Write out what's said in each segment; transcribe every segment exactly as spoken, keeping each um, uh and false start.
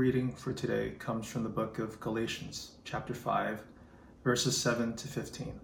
reading for today comes from the book of Galatians, chapter five, verses seven to fifteen.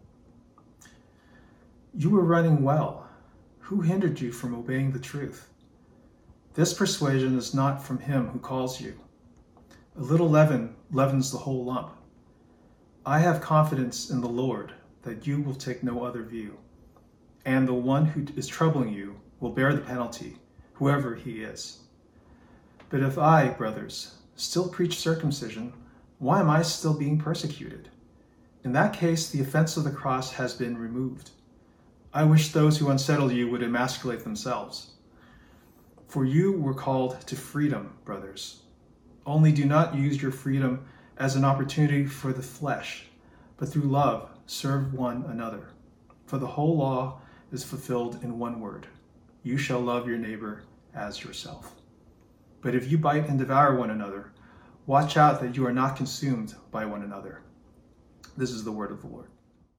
You were running well. Who hindered you from obeying the truth? This persuasion is not from him who calls you. A little leaven leavens the whole lump. I have confidence in the Lord that you will take no other view, and the one who is troubling you will bear the penalty, whoever he is. But if I, brothers, still preach circumcision, why am I still being persecuted? In that case, the offense of the cross has been removed. I wish those who unsettle you would emasculate themselves. For you were called to freedom, brothers. Only do not use your freedom as an opportunity for the flesh, but through love serve one another. For the whole law is fulfilled in one word: you shall love your neighbor as yourself. But if you bite and devour one another, watch out that you are not consumed by one another. This is the word of the Lord.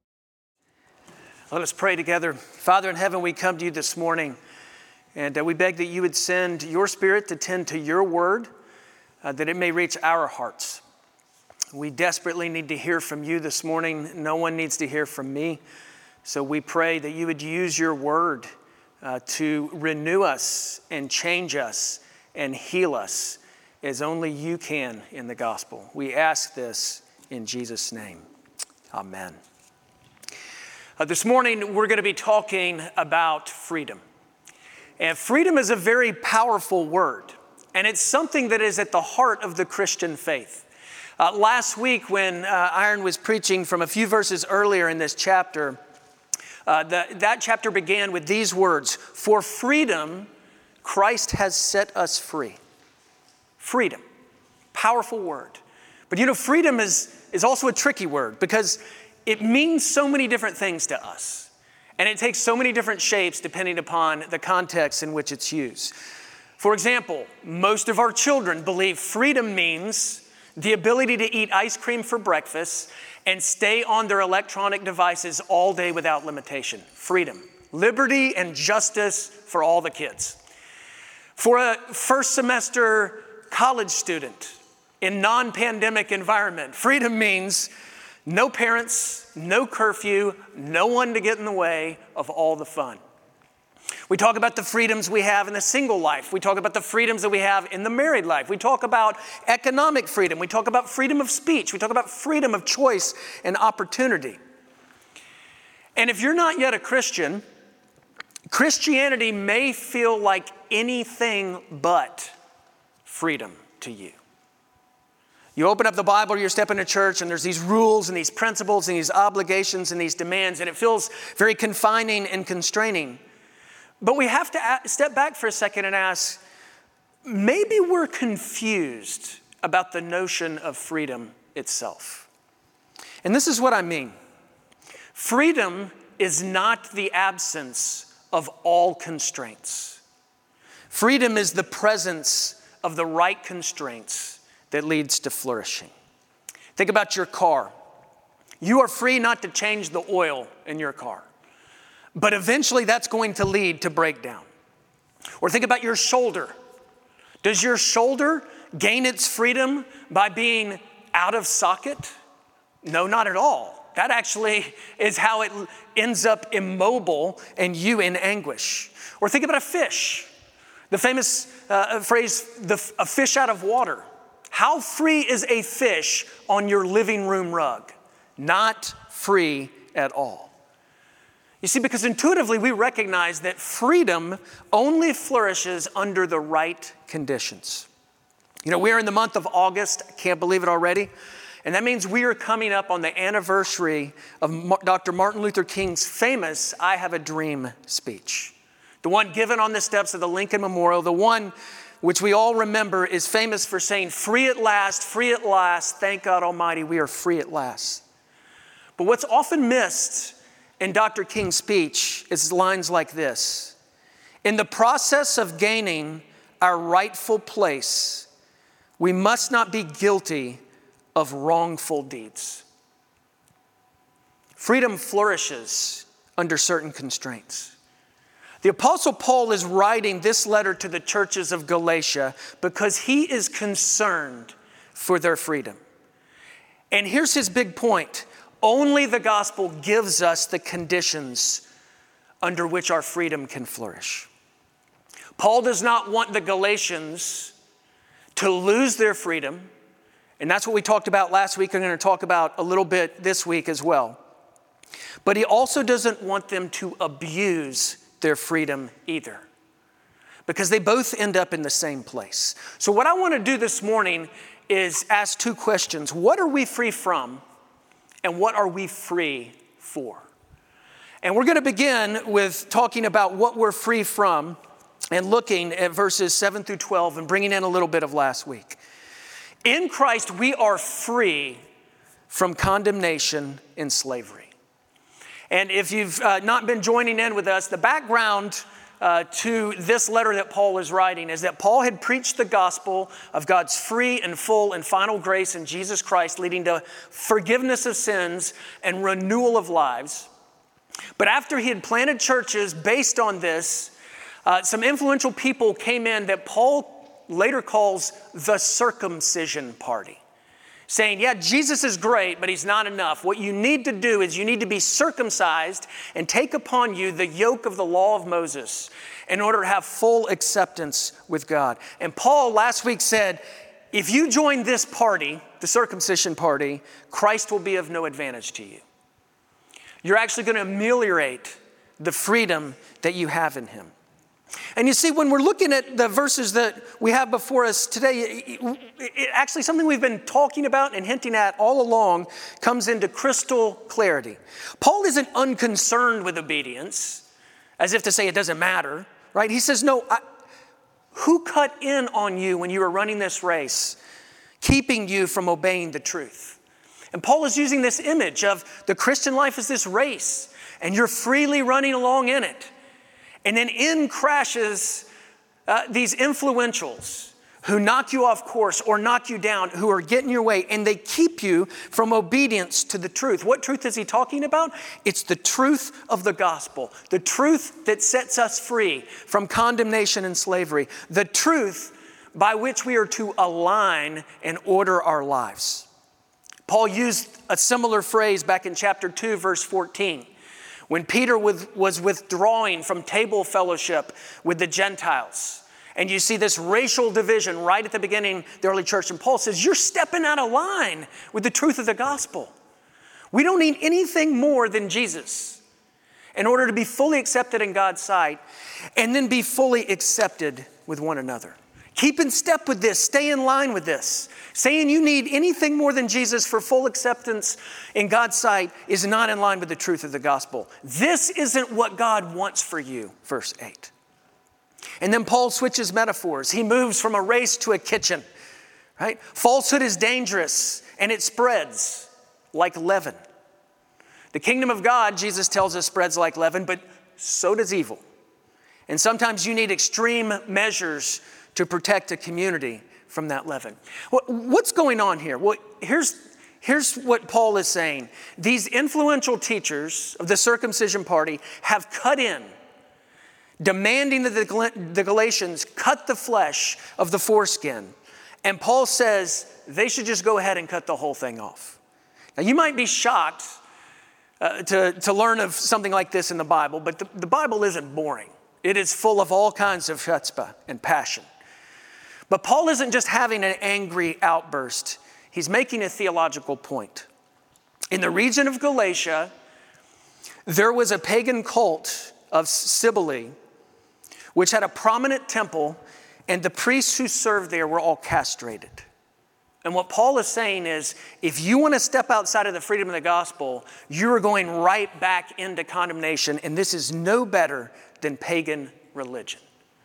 Let us pray together. Father in heaven, we come to you this morning, and uh, we beg that you would send your Spirit to tend to your word, uh, that it may reach our hearts. We desperately need to hear from you this morning. No one needs to hear from me. So we pray that you would use your word uh, to renew us and change us and heal us as only you can in the gospel. We ask this in Jesus' name. Amen. Uh, this morning, we're going to be talking about freedom. And freedom is a very powerful word, and it's something that is at the heart of the Christian faith. Uh, last week, when uh, Iron was preaching from a few verses earlier in this chapter, uh, the, that chapter began with these words: "For freedom, Christ has set us free." Freedom. Powerful word. But you know, freedom is, is also a tricky word because it means so many different things to us. And it takes so many different shapes depending upon the context in which it's used. For example, most of our children believe freedom means the ability to eat ice cream for breakfast and stay on their electronic devices all day without limitation. Freedom. Liberty and justice for all the kids. For a first semester college student in non-pandemic environment, freedom means no parents, no curfew, no one to get in the way of all the fun. We talk about the freedoms we have in the single life. We talk about the freedoms that we have in the married life. We talk about economic freedom. We talk about freedom of speech. We talk about freedom of choice and opportunity. And if you're not yet a Christian, Christianity may feel like anything but freedom to you. You open up the Bible, or you step into church, and there's these rules and these principles and these obligations and these demands, and it feels very confining and constraining. But we have to step back for a second and ask, maybe we're confused about the notion of freedom itself. And this is what I mean. Freedom is not the absence of all constraints. Freedom is the presence of the right constraints that leads to flourishing. Think about your car. You are free not to change the oil in your car, but eventually that's going to lead to breakdown. Or think about your shoulder. Does your shoulder gain its freedom by being out of socket? No, not at all. That actually is how it ends up immobile and you in anguish. Or think about a fish. The famous uh, phrase, the, a fish out of water. How free is a fish on your living room rug? Not free at all. You see, because intuitively we recognize that freedom only flourishes under the right conditions. You know, we're in the month of August. I can't believe it already. And that means we are coming up on the anniversary of Doctor Martin Luther King's famous I Have a Dream speech. The one given on the steps of the Lincoln Memorial, the one which we all remember is famous for saying, "Free at last, free at last, thank God Almighty, we are free at last." But what's often missed in Doctor King's speech is lines like this: "In the process of gaining our rightful place, we must not be guilty of wrongful deeds." Freedom flourishes under certain constraints. The Apostle Paul is writing this letter to the churches of Galatia because he is concerned for their freedom. And here's his big point. Only the gospel gives us the conditions under which our freedom can flourish. Paul does not want the Galatians to lose their freedom. And that's what we talked about last week. I'm going to talk about a little bit this week as well. But he also doesn't want them to abuse their freedom either, because they both end up in the same place. So what I want to do this morning is ask two questions. What are we free from, and what are we free for? And we're going to begin with talking about what we're free from and looking at verses seven through twelve and bringing in a little bit of last week. In Christ, we are free from condemnation and slavery. And if you've uh, not been joining in with us, the background uh, to this letter that Paul is writing is that Paul had preached the gospel of God's free and full and final grace in Jesus Christ, leading to forgiveness of sins and renewal of lives. But after he had planted churches based on this, uh, some influential people came in that Paul later calls the circumcision party, saying, yeah, Jesus is great, but he's not enough. What you need to do is you need to be circumcised and take upon you the yoke of the law of Moses in order to have full acceptance with God. And Paul last week said, if you join this party, the circumcision party, Christ will be of no advantage to you. You're actually going to ameliorate the freedom that you have in him. And you see, when we're looking at the verses that we have before us today, it, it, actually something we've been talking about and hinting at all along comes into crystal clarity. Paul isn't unconcerned with obedience, as if to say it doesn't matter, right? He says, no, I, who cut in on you when you were running this race, keeping you from obeying the truth? And Paul is using this image of the Christian life as this race, and you're freely running along in it. And then in crashes uh, these influentials who knock you off course or knock you down, who are getting your way, and they keep you from obedience to the truth. What truth is he talking about? It's the truth of the gospel, the truth that sets us free from condemnation and slavery, the truth by which we are to align and order our lives. Paul used a similar phrase back in chapter two, verse fourteen. When Peter was withdrawing from table fellowship with the Gentiles. And you see this racial division right at the beginning of the early church. And Paul says, you're stepping out of line with the truth of the gospel. We don't need anything more than Jesus in order to be fully accepted in God's sight and then be fully accepted with one another. Keep in step with this. Stay in line with this. Saying you need anything more than Jesus for full acceptance in God's sight is not in line with the truth of the gospel. This isn't what God wants for you, verse eight. And then Paul switches metaphors. He moves from a race to a kitchen, right? Falsehood is dangerous and it spreads like leaven. The kingdom of God, Jesus tells us, spreads like leaven, but so does evil. And sometimes you need extreme measures to protect a community from that leaven. What's going on here? Well, here's, here's what Paul is saying. These influential teachers of the circumcision party have cut in, demanding that the Galatians cut the flesh of the foreskin. And Paul says they should just go ahead and cut the whole thing off. Now, you might be shocked uh, to, to learn of something like this in the Bible, but the, the Bible isn't boring. It is full of all kinds of chutzpah and passion. But Paul isn't just having an angry outburst. He's making a theological point. In the region of Galatia, there was a pagan cult of Cybele, which had a prominent temple, and the priests who served there were all castrated. And what Paul is saying is, if you want to step outside of the freedom of the gospel, you are going right back into condemnation, and this is no better than pagan religion.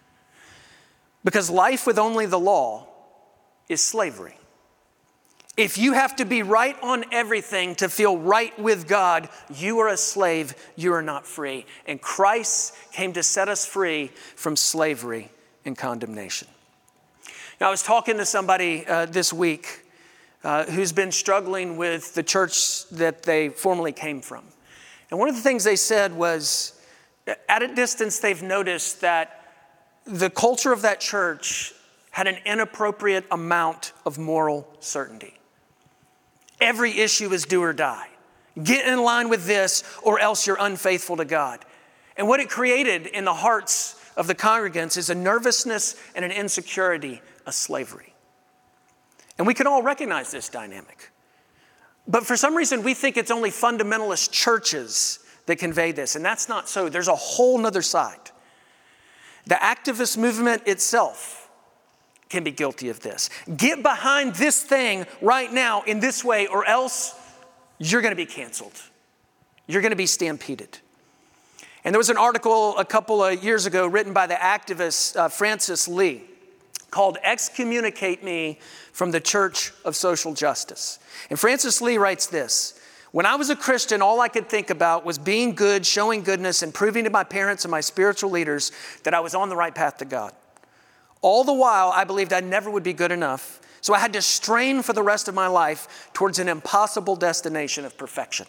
Because life with only the law is slavery. If you have to be right on everything to feel right with God, you are a slave, you are not free. And Christ came to set us free from slavery and condemnation. Now, I was talking to somebody uh, this week uh, who's been struggling with the church that they formerly came from. And one of the things they said was, At a distance, they've noticed that the culture of that church had an inappropriate amount of moral certainty. Every issue is do or die. Get in line with this or else you're unfaithful to God. And what it created in the hearts of the congregants is a nervousness and an insecurity of slavery. And we can all recognize this dynamic. But for some reason, we think it's only fundamentalist churches that convey this. And that's not so. There's a whole nother side. The activist movement itself can be guilty of this. Get behind this thing right now in this way, or else you're going to be canceled. You're going to be stampeded. And there was an article a couple of years ago written by the activist uh, Francis Lee called "Excommunicate Me from the Church of Social Justice." And Francis Lee writes this: "When I was a Christian, all I could think about was being good, showing goodness, and proving to my parents and my spiritual leaders that I was on the right path to God. All the while, I believed I never would be good enough, so I had to strain for the rest of my life towards an impossible destination of perfection.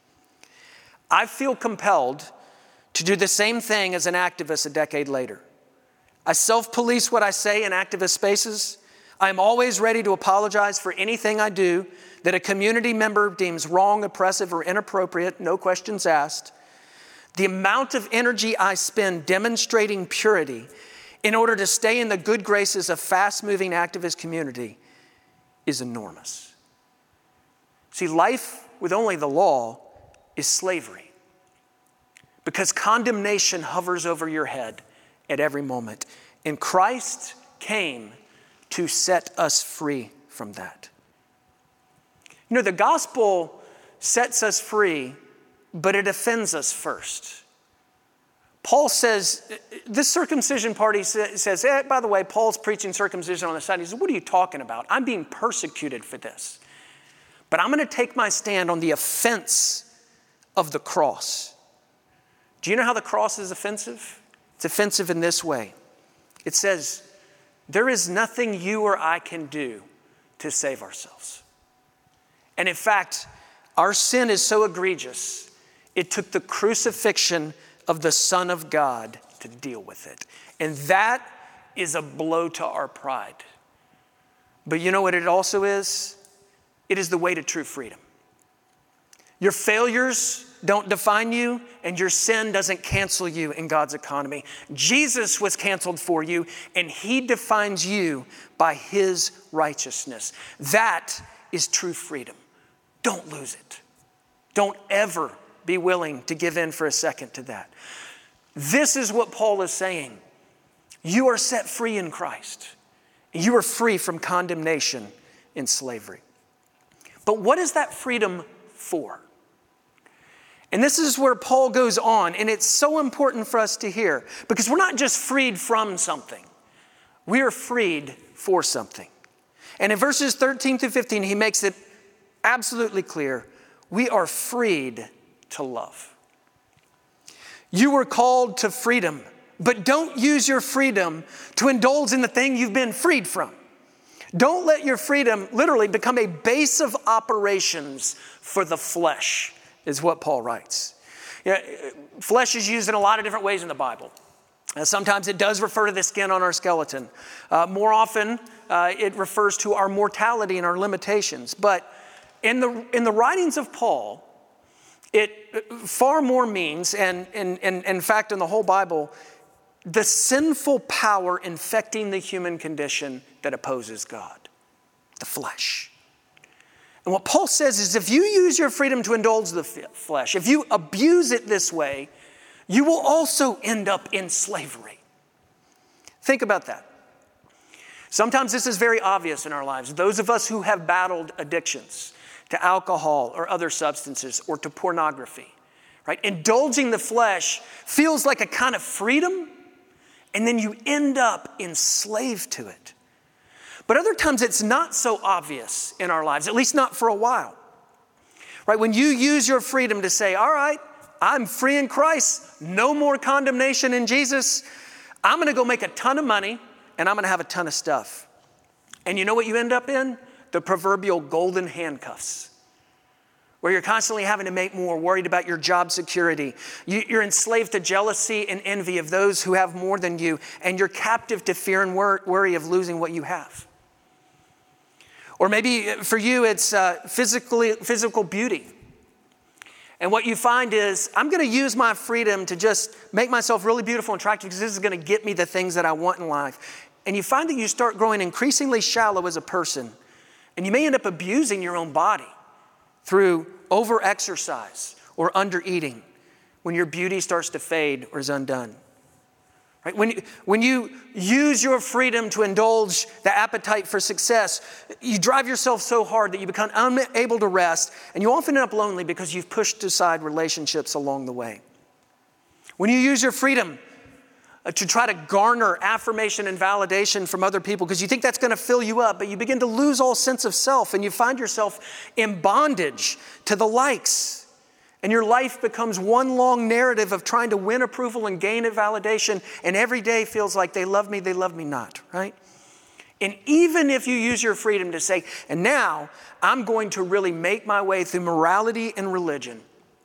I feel compelled to do the same thing as an activist a decade later. I self-police what I say in activist spaces. I am always ready to apologize for anything I do that a community member deems wrong, oppressive, or inappropriate, no questions asked. The amount of energy I spend demonstrating purity in order to stay in the good graces of fast-moving activist community is enormous." See, life with only the law is slavery, because condemnation hovers over your head at every moment. And Christ came to set us free from that. You know, the gospel sets us free, but it offends us first. Paul says, this circumcision party says, eh, by the way, Paul's preaching circumcision on the side. He says, what are you talking about? I'm being persecuted for this. But I'm going to take my stand on the offense of the cross. Do you know how the cross is offensive? It's offensive in this way. It says, there is nothing you or I can do to save ourselves. And in fact, our sin is so egregious, it took the crucifixion of the Son of God to deal with it. And that is a blow to our pride. But you know what it also is? It is the way to true freedom. Your failures don't define you, and your sin doesn't cancel you in God's economy. Jesus was canceled for you, and he defines you by his righteousness. That is true freedom. Don't lose it. Don't ever be willing to give in for a second to that. This is what Paul is saying. You are set free in Christ. You are free from condemnation and slavery. But what is that freedom for? And this is where Paul goes on, and it's so important for us to hear, because we're not just freed from something. We are freed for something. And in verses thirteen through fifteen, he makes it absolutely clear. We are freed to love. You were called to freedom, but don't use your freedom to indulge in the thing you've been freed from. Don't let your freedom literally become a base of operations for the flesh, is what Paul writes. You know, flesh is used in a lot of different ways in the Bible. Uh, sometimes it does refer to the skin on our skeleton. Uh, more often, uh, it refers to our mortality and our limitations. But in the in the writings of Paul, it far more means, and, and, and in fact in the whole Bible, the sinful power infecting the human condition that opposes God, the flesh. And what Paul says is, if you use your freedom to indulge the flesh, if you abuse it this way, you will also end up in slavery. Think about that. Sometimes this is very obvious in our lives. Those of us who have battled addictions to alcohol or other substances or to pornography, right? Indulging the flesh feels like a kind of freedom, and then you end up enslaved to it. But other times it's not so obvious in our lives, at least not for a while. Right? When you use your freedom to say, all right, I'm free in Christ, no more condemnation in Jesus, I'm going to go make a ton of money and I'm going to have a ton of stuff. And you know what you end up in? The proverbial golden handcuffs. where you're constantly having to make more, worried about your job security. You, you're enslaved to jealousy and envy of those who have more than you, and you're captive to fear and wor- worry of losing what you have. Or maybe for you, it's uh, physically, physical beauty. And what you find is, I'm going to use my freedom to just make myself really beautiful and attractive because this is going to get me the things that I want in life. And you find that you start growing increasingly shallow as a person. And you may end up abusing your own body through over-exercise or under-eating when your beauty starts to fade or is undone. Right? When you, when you use your freedom to indulge the appetite for success, you drive yourself so hard that you become unable to rest, and you often end up lonely because you've pushed aside relationships along the way. When you use your freedom to try to garner affirmation and validation from other people because you think that's going to fill you up, but you begin to lose all sense of self and you find yourself in bondage to the likes. And your life becomes one long narrative of trying to win approval and gain a validation, and every day feels like they love me, they love me not, right? And even if you use your freedom to say, and now I'm going to really make my way through morality and religion,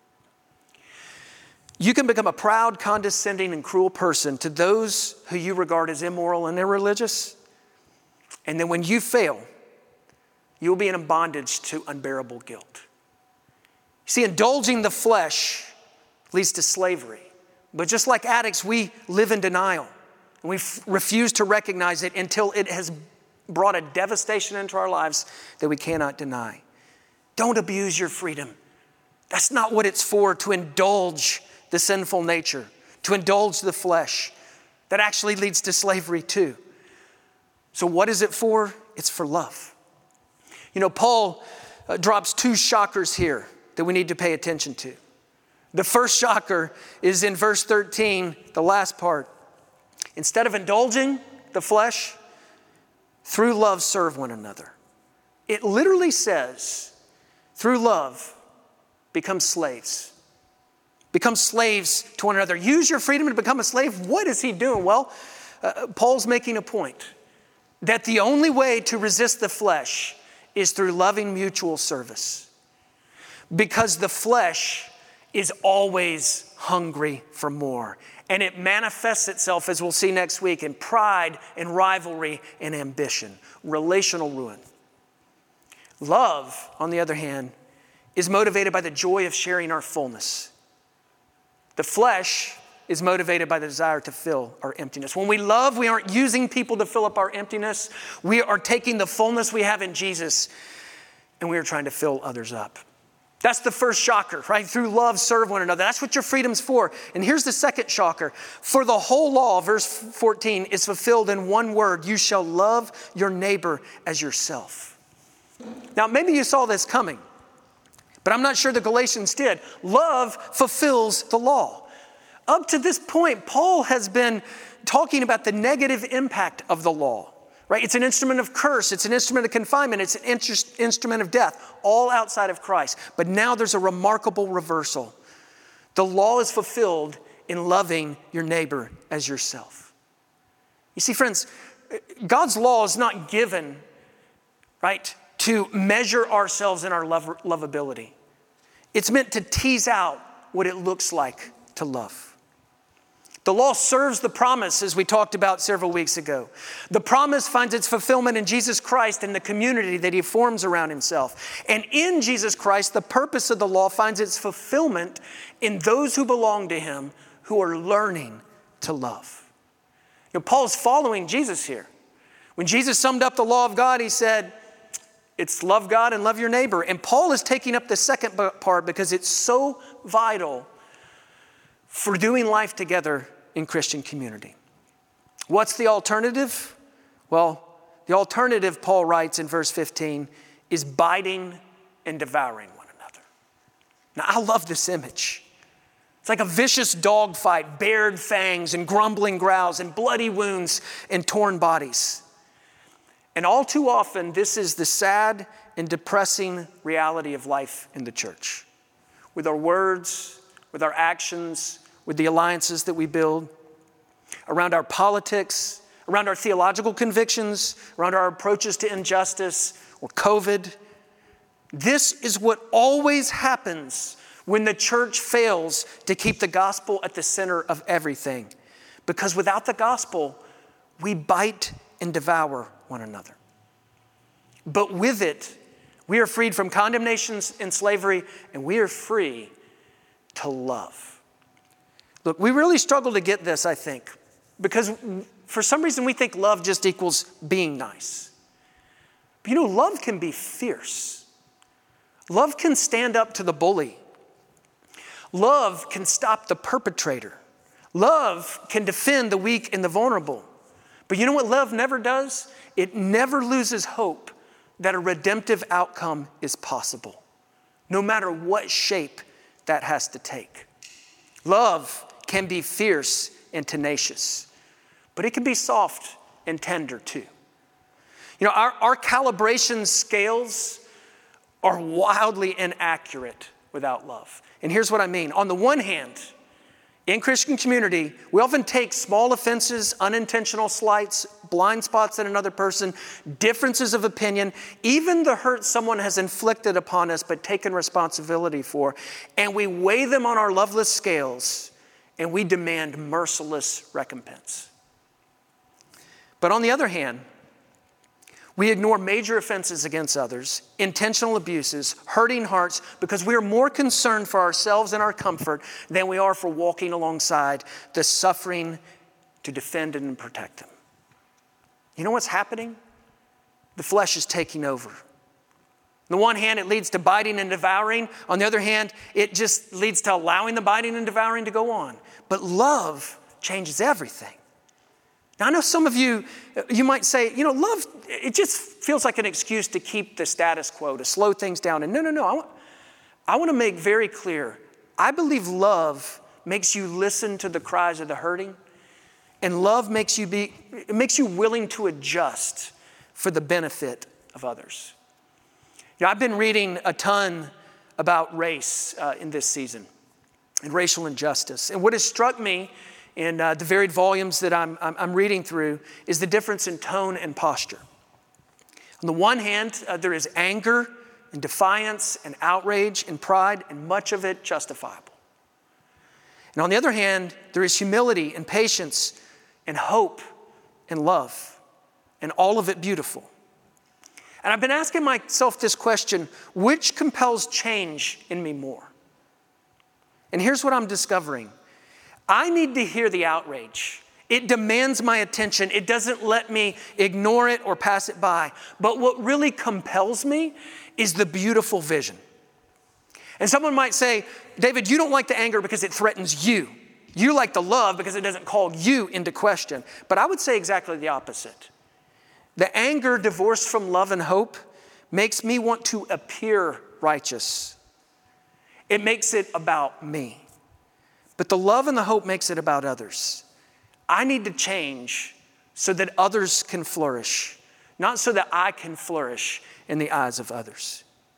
you can become a proud, condescending, and cruel person to those who you regard as immoral and irreligious. And then when you fail, you'll be in bondage to unbearable guilt. See, indulging the flesh leads to slavery. But just like addicts, we live in denial. And we f- refuse to recognize it until it has brought a devastation into our lives that we cannot deny. Don't abuse your freedom. That's not what it's for, to indulge the sinful nature, to indulge the flesh. That actually leads to slavery too. So what is it for? It's for love. You know, Paul uh, drops two shockers here that we need to pay attention to. The first shocker is in verse thirteen, the last part. Instead of indulging the flesh, through love serve one another. It literally says, through love, become slaves. Become slaves to one another. Use your freedom to become a slave. What is he doing? Well, uh, Paul's making a point that the only way to resist the flesh is through loving mutual service. Because the flesh is always hungry for more. And it manifests itself, as we'll see next week, in pride and rivalry and ambition, relational ruin. Love, on the other hand, is motivated by the joy of sharing our fullness. The flesh is motivated by the desire to fill our emptiness. When we love, we aren't using people to fill up our emptiness. We are taking the fullness we have in Jesus and we are trying to fill others up. That's the first shocker, right? Through love, serve one another. That's what your freedom's for. And here's the second shocker. For the whole law, verse fourteen, is fulfilled in one word. You shall love your neighbor as yourself. Now, maybe you saw this coming, but I'm not sure the Galatians did. Love fulfills the law. Up to this point, Paul has been talking about the negative impact of the law. Right? It's an instrument of curse. It's an instrument of confinement. It's an inter- instrument of death, all outside of Christ. But now there's a remarkable reversal. The law is fulfilled in loving your neighbor as yourself. You see, friends, God's law is not given, right, to measure ourselves in our love- lovability. It's meant to tease out what it looks like to love. The law serves the promise, as we talked about several weeks ago. The promise finds its fulfillment in Jesus Christ and the community that he forms around himself. And in Jesus Christ, the purpose of the law finds its fulfillment in those who belong to him, who are learning to love. You know, Paul's following Jesus here. When Jesus summed up the law of God, he said, it's love God and love your neighbor. And Paul is taking up the second part because it's so vital for doing life together in Christian community. What's the alternative? Well, the alternative, Paul writes in verse fifteen, is biting and devouring one another. Now, I love this image. It's like a vicious dog fight, bared fangs and grumbling growls and bloody wounds and torn bodies. And all too often, this is the sad and depressing reality of life in the church. With our words, with our actions, with the alliances that we build, around our politics, around our theological convictions, around our approaches to injustice or COVID, This is what always happens when the church fails to keep the gospel at the center of everything. Because without the gospel, we bite and devour one another. But with it, we are freed from condemnation and slavery, and we are free to love. Look, we really struggle to get this, I think, because for some reason we think love just equals being nice. But you know, love can be fierce. Love can stand up to the bully. Love can stop the perpetrator. Love can defend the weak and the vulnerable. But you know what love never does? It never loses hope that a redemptive outcome is possible, no matter what shape that has to take. Love can be fierce and tenacious, but it can be soft and tender too. You know, our, our calibration scales are wildly inaccurate without love. And here's what I mean. On the one hand, in Christian community, we often take small offenses, unintentional slights, blind spots in another person, differences of opinion, even the hurt someone has inflicted upon us but taken responsibility for, and we weigh them on our loveless scales and we demand merciless recompense. But on the other hand, we ignore major offenses against others, intentional abuses, hurting hearts, because we are more concerned for ourselves and our comfort than we are for walking alongside the suffering to defend and protect them. You know what's happening? The flesh is taking over. On the one hand, it leads to biting and devouring. On the other hand, it just leads to allowing the biting and devouring to go on. But love changes everything. Now, I know some of you, you might say, you know, love, it just feels like an excuse to keep the status quo, to slow things down. And no, no, no. I want, I want to make very clear, I believe love makes you listen to the cries of the hurting, and love makes you be, it makes you willing to adjust for the benefit of others. You know, I've been reading a ton about race uh, in this season and racial injustice. And what has struck me in uh, the varied volumes that I'm, I'm, I'm reading through is the difference in tone and posture. On the one hand, uh, there is anger and defiance and outrage and pride, and much of it justifiable. And on the other hand, there is humility and patience and hope and love, and all of it beautiful. And I've been asking myself this question: which compels change in me more? And here's what I'm discovering. I need to hear the outrage. It demands my attention. It doesn't let me ignore it or pass it by. But what really compels me is the beautiful vision. And someone might say, David, you don't like the anger because it threatens you. You like the love because it doesn't call you into question. But I would say exactly the opposite. The anger divorced from love and hope makes me want to appear righteous. It makes it about me. But the love and the hope makes it about others. I need to change so that others can flourish, not so that I can flourish in the eyes of others.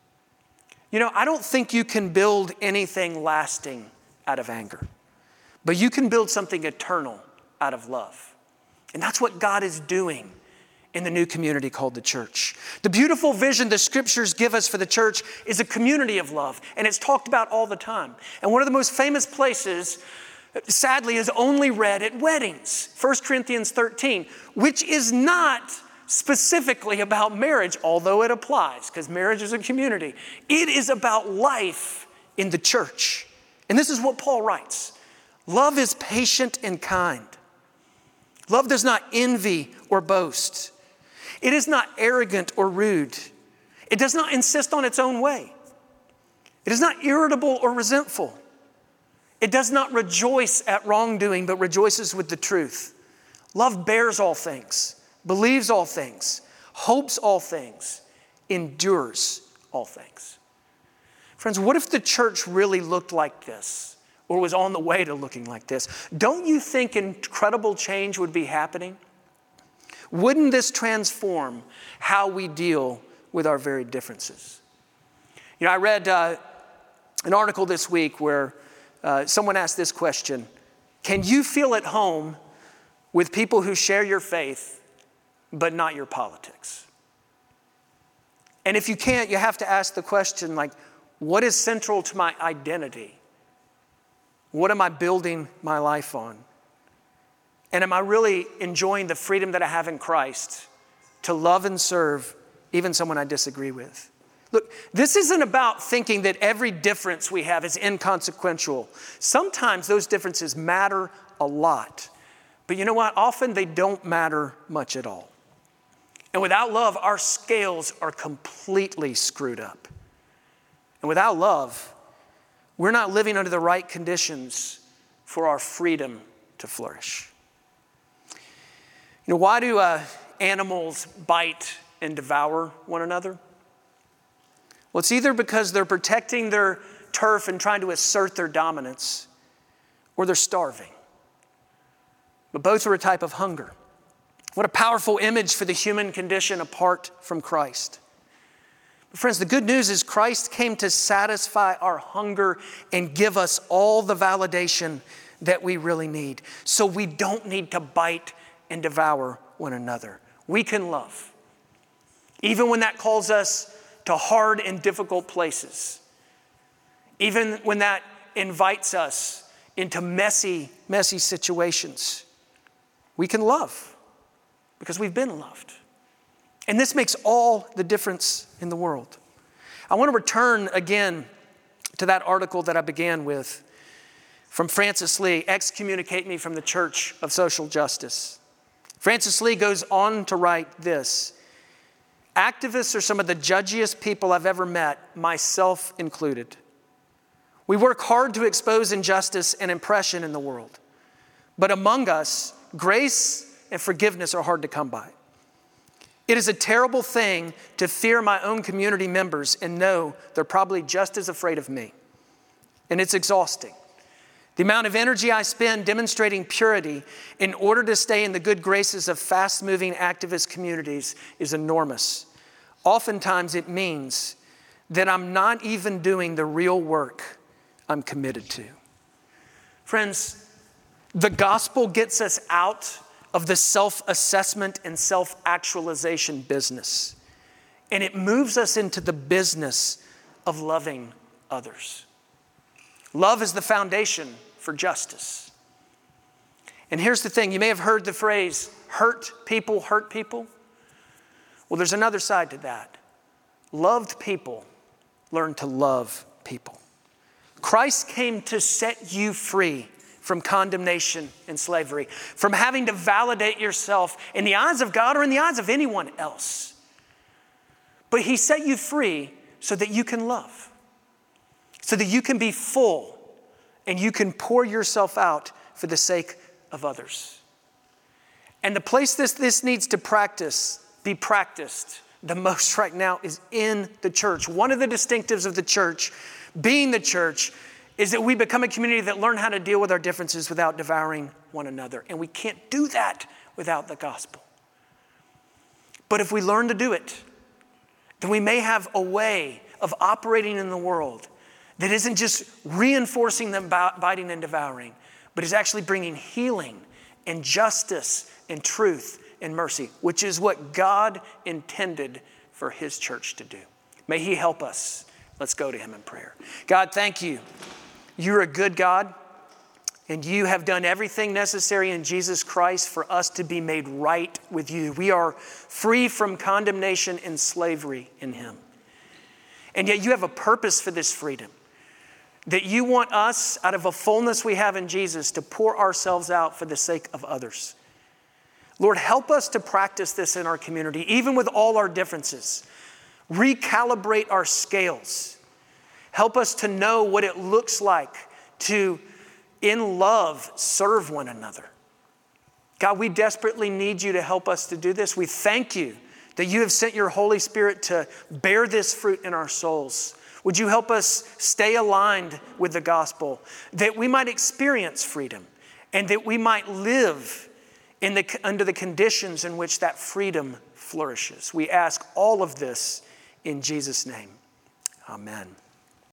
You know, I don't think you can build anything lasting out of anger, but you can build something eternal out of love. And that's what God is doing in the new community called the church. The beautiful vision the scriptures give us for the church is a community of love, and it's talked about all the time. And one of the most famous places, sadly, is only read at weddings, First Corinthians thirteen, which is not specifically about marriage, although it applies, because marriage is a community. It is about life in the church. And this is what Paul writes: love is patient and kind. Love does not envy or boast. It is not arrogant or rude. It does not insist on its own way. It is not irritable or resentful. It does not rejoice at wrongdoing, but rejoices with the truth. Love bears all things, believes all things, hopes all things, endures all things. Friends, what if the church really looked like this, or was on the way to looking like this? Don't you think incredible change would be happening? Wouldn't this transform how we deal with our very differences? You know, I read uh, an article this week where uh, someone asked this question: can you feel at home with people who share your faith, but not your politics? And if you can't, you have to ask the question, like, what is central to my identity? What am I building my life on? And am I really enjoying the freedom that I have in Christ to love and serve even someone I disagree with? Look, this isn't about thinking that every difference we have is inconsequential. Sometimes those differences matter a lot. But you know what? Often they don't matter much at all. And without love, our scales are completely screwed up. And without love, we're not living under the right conditions for our freedom to flourish. You know, why do uh, animals bite and devour one another? Well, it's either because they're protecting their turf and trying to assert their dominance, or they're starving. But both are a type of hunger. What a powerful image for the human condition apart from Christ. But friends, the good news is Christ came to satisfy our hunger and give us all the validation that we really need. So we don't need to bite and devour one another. We can love, even when that calls us to hard and difficult places. Even when that invites us into messy, messy situations. We can love because we've been loved. And this makes all the difference in the world. I want to return again to that article that I began with from Francis Lee, Excommunicate Me from the Church of Social Justice. Francis Lee goes on to write this: activists are some of the judgiest people I've ever met, myself included. We work hard to expose injustice and oppression in the world. But among us, grace and forgiveness are hard to come by. It is a terrible thing to fear my own community members and know they're probably just as afraid of me. And it's exhausting. The amount of energy I spend demonstrating purity in order to stay in the good graces of fast-moving activist communities is enormous. Oftentimes it means that I'm not even doing the real work I'm committed to. Friends, the gospel gets us out of the self-assessment and self-actualization business. And it moves us into the business of loving others. Love is the foundation for justice. And here's the thing, you may have heard the phrase, hurt people hurt people. Well, there's another side to that. Loved people learn to love people. Christ came to set you free from condemnation and slavery, from having to validate yourself in the eyes of God or in the eyes of anyone else. But he set you free so that you can love, so that you can be full and you can pour yourself out for the sake of others. And the place this, this needs to practice, be practiced the most right now is in the church. One of the distinctives of the church, being the church, is that we become a community that learn how to deal with our differences without devouring one another. And we can't do that without the gospel. But if we learn to do it, then we may have a way of operating in the world that isn't just reinforcing the biting and devouring, but is actually bringing healing and justice and truth and mercy, which is what God intended for his church to do. May he help us. Let's go to him in prayer. God, thank you. You're a good God, and you have done everything necessary in Jesus Christ for us to be made right with you. We are free from condemnation and slavery in him. And yet you have a purpose for this freedom, that you want us, out of a fullness we have in Jesus, to pour ourselves out for the sake of others. Lord, help us to practice this in our community, even with all our differences. Recalibrate our scales. Help us to know what it looks like to, in love, serve one another. God, we desperately need you to help us to do this. We thank you that you have sent your Holy Spirit to bear this fruit in our souls. Would you help us stay aligned with the gospel, that we might experience freedom and that we might live in the, under the conditions in which that freedom flourishes. We ask all of this in Jesus' name. Amen.